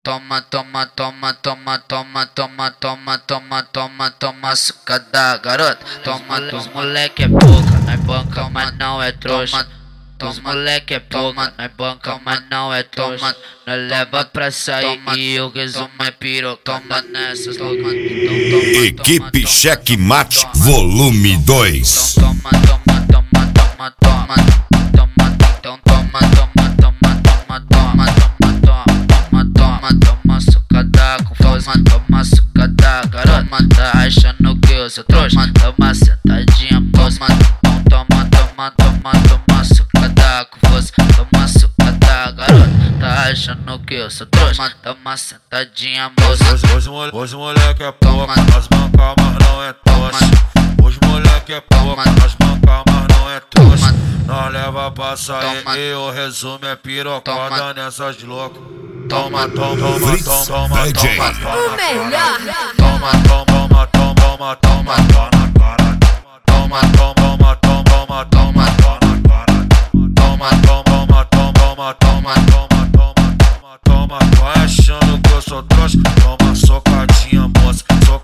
Toma, toma, toma, toma, toma, toma, toma, toma, toma, toma, sucada, garota. Toma, os moleque é pouca, nós banca, mas não é trouxa. Os moleque é pouca, nós banca, mas não é trouxa. Nós leva pra sair e o resumo é piroca. Toma nessas, toma, Equipe Checkmate Volume 2. toma, toma, toma, toma, toma, toma, então toma, toma, toma, toma, toma, toma, toma, toma, sucada com força, toma, sucada, garota. Tá achando que eu sou trouxa? Toma sentadinha, moça. Toma, toma, toma, toma, sucada com força, toma, sucada, garota. Tá achando que eu sou trouxa? Toma sentadinha, moça. Hoje moleque é pouca, nós banca, mas não é trouxa. Hoje moleque é pouca, nós banca, mas não é trouxa. Nós leva pra sair e o resumo é pirocada nessas loucas. Toma, toma, toma, toma, toma, O melhor. toma, toma, toma, toma, toma, toma na cara. Toma, toma, toma, toma, toma, toma na cara. Toma, toma, toma, toma, toma, toma, toma. Vai achando que eu sou trouxa? Toma socadinha, moça.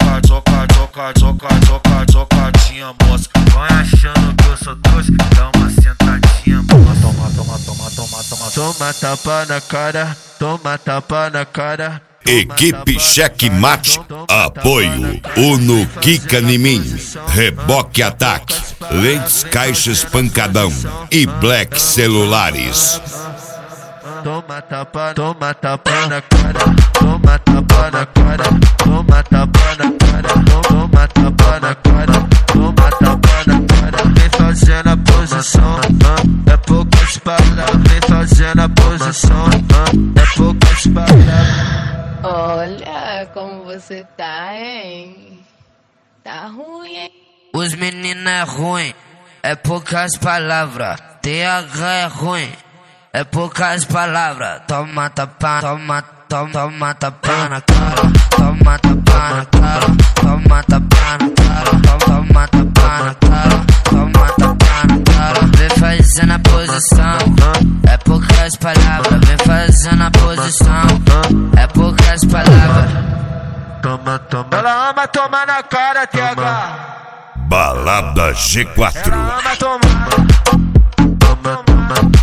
Socadinha, moça. Vai achando que eu sou trouxa? Dá uma sentadinha, moça. Toma tapa na cara. Toma tapa na cara. Equipe Checkmate. Apoio Uno Kika Nimin, Reboque Ataque, Lentes Caixas Pancadão e Black Celulares. Toma tapa na cara. Toma tapa na cara. Toma tapa na cara. Toma tapa na cara. Toma tapa na cara. Vem fazendo a posição. É poucas palavras. Vem fazendo a posição. É poucas palavras. Olha como você tá, hein? Tá ruim, hein? Os meninos é ruim, é poucas palavras. TH é ruim, é poucas palavras. Toma tapa, toma, toma, toma tapa na cara. Toma tapa na cara. Toma tapa na cara. Toma tapa na cara. Toma tapa na cara. Vem fazendo a posição, é poucas palavras. Vem fazendo a posição, é poucas palavras. Toma, toma. Ela ama tomar na cara, TH. Balada G4. Ela ama tomar. Toma, toma.